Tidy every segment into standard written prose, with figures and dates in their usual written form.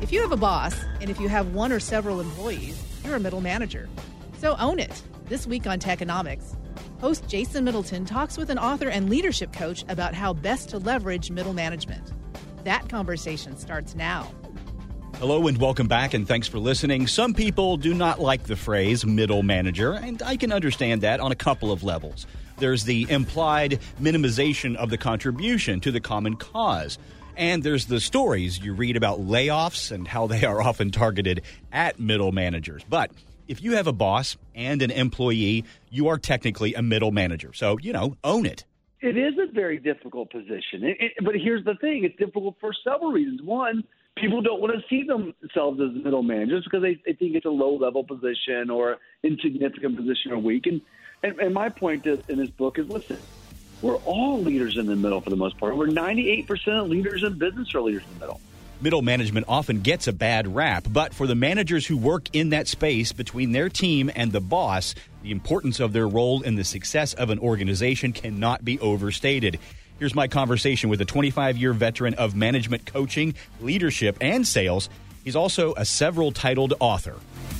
If you have a boss, and if you have one or several employees, you're a middle manager. So own it. This week on Techonomics, host Jason Middleton talks with an author and leadership coach about how best to leverage middle management. That conversation starts now. Hello and welcome back, and thanks for listening. Some people do not like the phrase middle manager, and I can understand that on a couple of levels. There's the implied minimization of the contribution to the common cause. And there's the stories you read about layoffs and how they are often targeted at middle managers. But if you have a boss and an employee, you are technically a middle manager. So, own it. It is a very difficult position. But here's the thing. It's difficult for several reasons. One, people don't want to see themselves as middle managers because they think it's a low-level position or insignificant position or weak. And my point in this book is, listen, we're all leaders in the middle for the most part. We're 98% of leaders in business are leaders in the middle. Middle management often gets a bad rap, but for the managers who work in that space between their team and the boss, the importance of their role in the success of an organization cannot be overstated. Here's my conversation with a 25-year veteran of management coaching, leadership, and sales. He's also a several-titled author.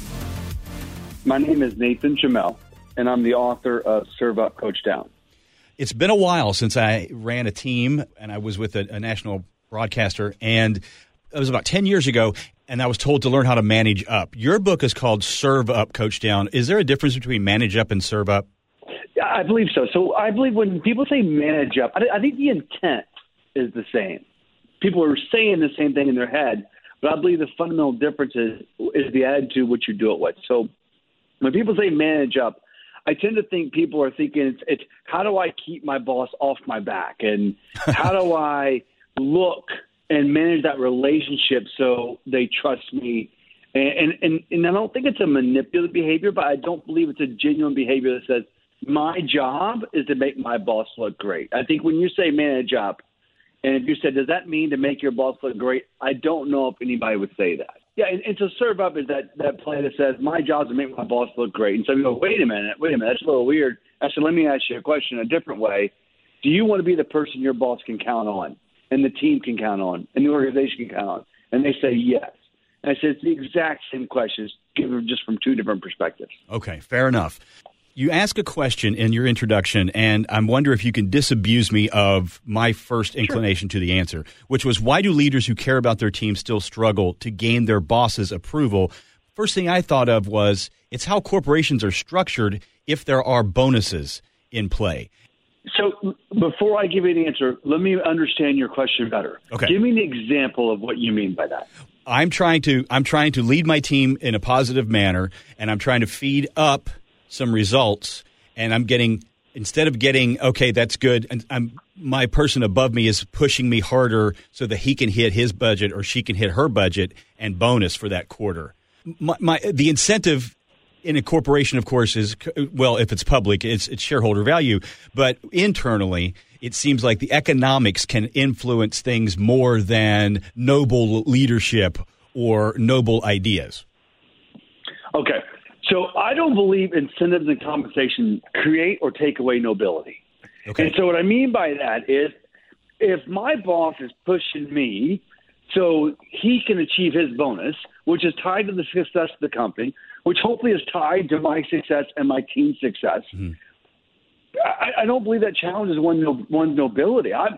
My name is Nathan Jamel, and I'm the author of Serve Up, Coach Down. It's been a while since I ran a team, and I was with a national broadcaster, and it was about 10 years ago, and I was told to learn how to manage up. Your book is called Serve Up, Coach Down. Is there a difference between manage up and serve up? Yeah, I believe so. So I believe when people say manage up, I think the intent is the same. People are saying the same thing in their head, but I believe the fundamental difference is the attitude which you do it with. So when people say manage up, I tend to think people are thinking it's how do I keep my boss off my back, and how do I look and manage that relationship so they trust me. And I don't think it's a manipulative behavior, but I don't believe it's a genuine behavior that says my job is to make my boss look great. I think when you say manage up, and if you said, does that mean to make your boss look great? I don't know if anybody would say that. Yeah, and so serve up is that play that says my job is to make my boss look great. And so you go, wait a minute, that's a little weird. I said, let me ask you a question a different way. Do you want to be the person your boss can count on, and the team can count on, and the organization can count on? And they say yes. And I said, it's the exact same questions, given just from two different perspectives. Okay, fair enough. You ask a question in your introduction, and I wonder if you can disabuse me of my first inclination to the answer, which was, why do leaders who care about their team still struggle to gain their boss's approval? First thing I thought of was, it's how corporations are structured if there are bonuses in play. So before I give you the answer, let me understand your question better. Okay. Give me an example of what you mean by that. I'm trying to lead my team in a positive manner, and I'm trying to feed up some results, and I'm getting, instead of getting, okay, that's good, and my person above me is pushing me harder so that he can hit his budget or she can hit her budget and bonus for that quarter. The incentive in a corporation, of course, is, well, if it's public, it's shareholder value, but internally, it seems like the economics can influence things more than noble leadership or noble ideas. Okay. So I don't believe incentives and compensation create or take away nobility. Okay. And so what I mean by that is, if my boss is pushing me so he can achieve his bonus, which is tied to the success of the company, which hopefully is tied to my success and my team's success, Mm-hmm. I don't believe that challenges one's nobility. I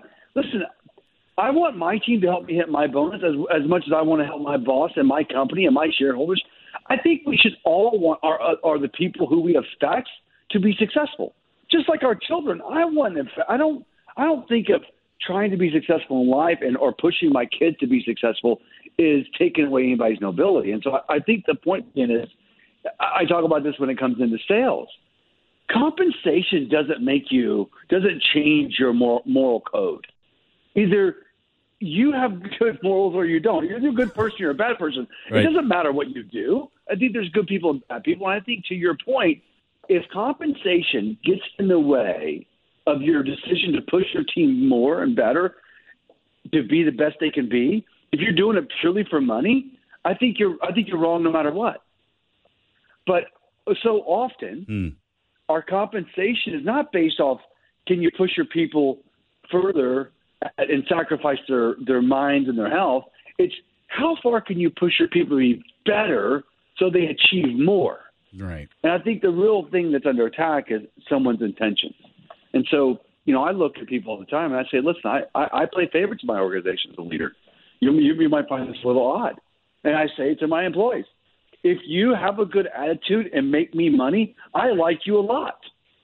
want my team to help me hit my bonus as much as I want to help my boss and my company and my shareholders. I think we should all want are the people who we affect to be successful, just like our children. I don't think of trying to be successful in life or pushing my kids to be successful is taking away anybody's nobility. And so I think the point is, I talk about this when it comes into sales. Compensation doesn't change your moral code. Either you have good morals or you don't. You're a good person, you're a bad person. Right. It doesn't matter what you do. I think there's good people and bad people. And I think, to your point, if compensation gets in the way of your decision to push your team more and better to be the best they can be, if you're doing it purely for money, I think you're wrong no matter what. But so often, our compensation is not based off, can you push your people further and sacrifice their minds and their health? It's, how far can you push your people to be better so they achieve more? Right. And I think the real thing that's under attack is someone's intentions. And so, I look at people all the time and I say, listen, I play favorites in my organization as a leader. You might find this a little odd. And I say to my employees, if you have a good attitude and make me money, I like you a lot.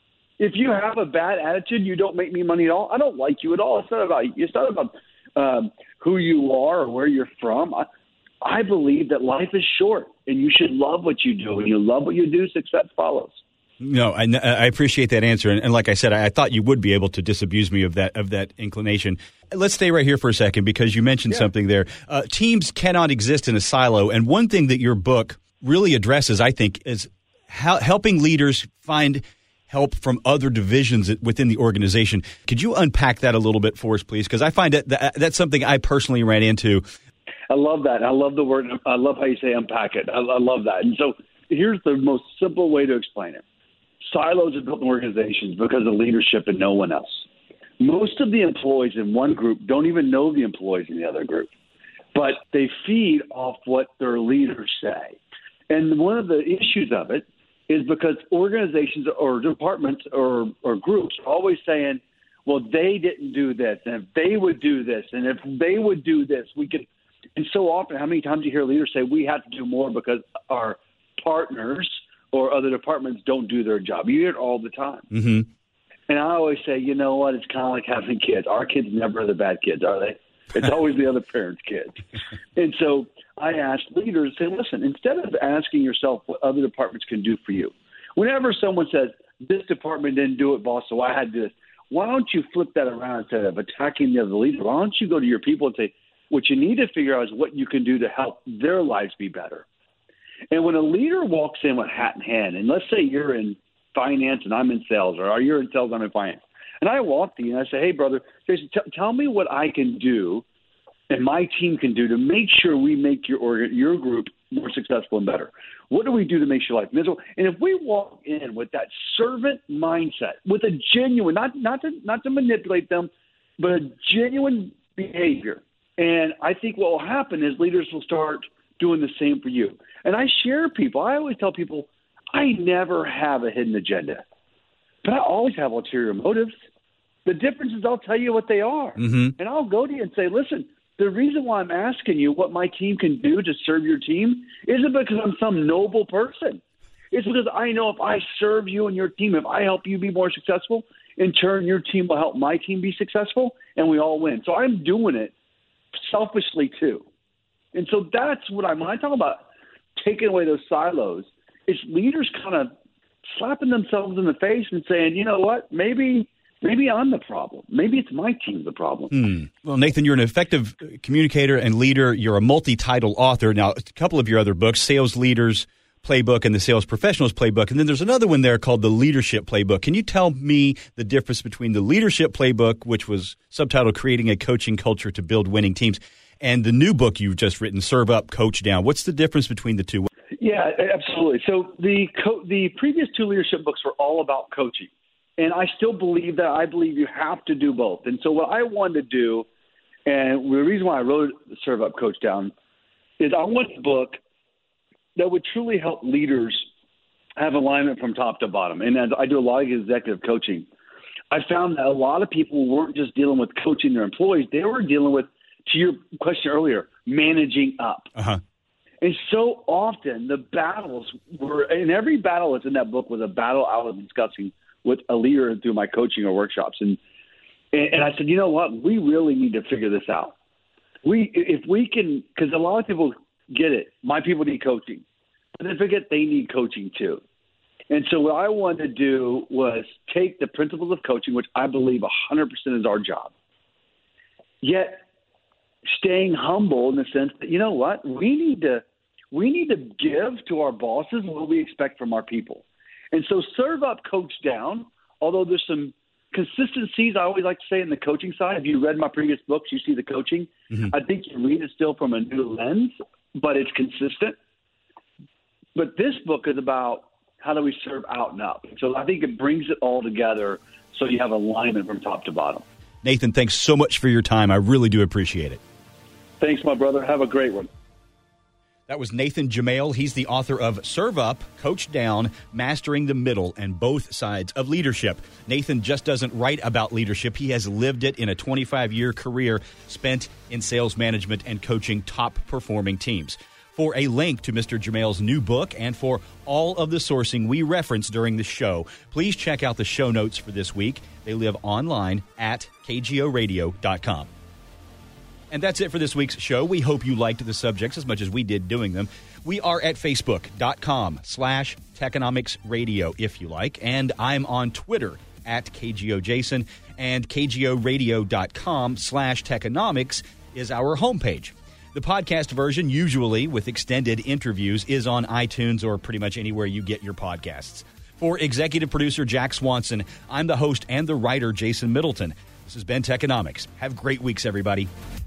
If you have a bad attitude, you don't make me money at all, I don't like you at all. It's not about who you are or where you're from. I believe that life is short, and you should love what you do. When you love what you do, success follows. No, I appreciate that answer, and like I said, I thought you would be able to disabuse me of that inclination. Let's stay right here for a second because you mentioned something there. Teams cannot exist in a silo, and one thing that your book really addresses, I think, is helping leaders find help from other divisions within the organization. Could you unpack that a little bit for us, please? Because I find that's something I personally ran into. I love that. I love the word. I love how you say unpack it. I love that. And so here's the most simple way to explain it. Silos are built in organizations because of leadership and no one else. Most of the employees in one group don't even know the employees in the other group, but they feed off what their leaders say. And one of the issues of it is because organizations or departments or groups are always saying, well, they didn't do this, and if they would do this, and if they would do this, we could. And so often, how many times do you hear leaders say we have to do more because our partners or other departments don't do their job? You hear it all the time. Mm-hmm. And I always say, you know what? It's kind of like having kids. Our kids never are the bad kids, are they? It's always the other parent's kids. And so I ask leaders, say, listen, instead of asking yourself what other departments can do for you, whenever someone says, this department didn't do it, boss, so I had to do this, why don't you flip that around instead of attacking the other leader? Why don't you go to your people and say, what you need to figure out is what you can do to help their lives be better. And when a leader walks in with hat in hand, and let's say you're in finance and I'm in sales, or you're in sales, I'm in finance, and I walk to you and I say, hey, brother, Jason, tell me what I can do and my team can do to make sure we make your group more successful and better. What do we do to make your life miserable? And if we walk in with that servant mindset, with a genuine, not to manipulate them, but a genuine behavior, and I think what will happen is leaders will start doing the same for you. And I always tell people, I never have a hidden agenda, but I always have ulterior motives. The difference is I'll tell you what they are. Mm-hmm. And I'll go to you and say, listen, the reason why I'm asking you what my team can do to serve your team isn't because I'm some noble person. It's because I know if I serve you and your team, if I help you be more successful, in turn your team will help my team be successful, and we all win. So I'm doing it selfishly too. And so that's what when I talk about taking away those silos, it's leaders kind of slapping themselves in the face and saying, you know what, maybe I'm the problem. Maybe it's my team the problem. Well, Nathan, you're an effective communicator and leader. You're a multi-title author. Now, a couple of your other books, Sales Leaders Playbook and the Sales Professionals Playbook. And then there's another one there called the Leadership Playbook. Can you tell me the difference between the Leadership Playbook, which was subtitled Creating a Coaching Culture to Build Winning Teams, and the new book you've just written, Serve Up, Coach Down? What's the difference between the two? Yeah, absolutely. So the previous two leadership books were all about coaching. And I still believe that. I believe you have to do both. And so what I wanted to do, and the reason why I wrote Serve Up, Coach Down, is I want a book that would truly help leaders have alignment from top to bottom. And as I do a lot of executive coaching, I found that a lot of people weren't just dealing with coaching their employees. They were dealing with, to your question earlier, managing up. Uh-huh. And so often the battles were, and every battle that's in that book was a battle I was discussing with a leader through my coaching or workshops. And I said, you know what, we really need to figure this out. If we can, because a lot of people get it. My people need coaching, but they forget they need coaching too. And so what I wanted to do was take the principles of coaching, which I believe 100% is our job, yet staying humble in the sense that, you know what, we need to give to our bosses what we expect from our people. And so Serve Up, Coach Down, although there's some consistencies I always like to say in the coaching side. If you read my previous books, you see the coaching. Mm-hmm. I think you read it still from a new lens, but it's consistent. But this book is about how do we serve out and up. So I think it brings it all together so you have alignment from top to bottom. Nathan, thanks so much for your time. I really do appreciate it. Thanks, my brother. Have a great one. That was Nathan Jamail. He's the author of Serve Up, Coach Down, Mastering the Middle and Both Sides of Leadership. Nathan just doesn't write about leadership. He has lived it in a 25-year career spent in sales management and coaching top-performing teams. For a link to Mr. Jamail's new book and for all of the sourcing we reference during the show, please check out the show notes for this week. They live online at kgoradio.com. And that's it for this week's show. We hope you liked the subjects as much as we did doing them. We are at facebook.com/Techonomics Radio, if you like. And I'm on Twitter at KGOJason. And KGOradio.com/Techonomics is our homepage. The podcast version, usually with extended interviews, is on iTunes or pretty much anywhere you get your podcasts. For executive producer Jack Swanson, I'm the host and the writer Jason Middleton. This has been Techonomics. Have great weeks, everybody.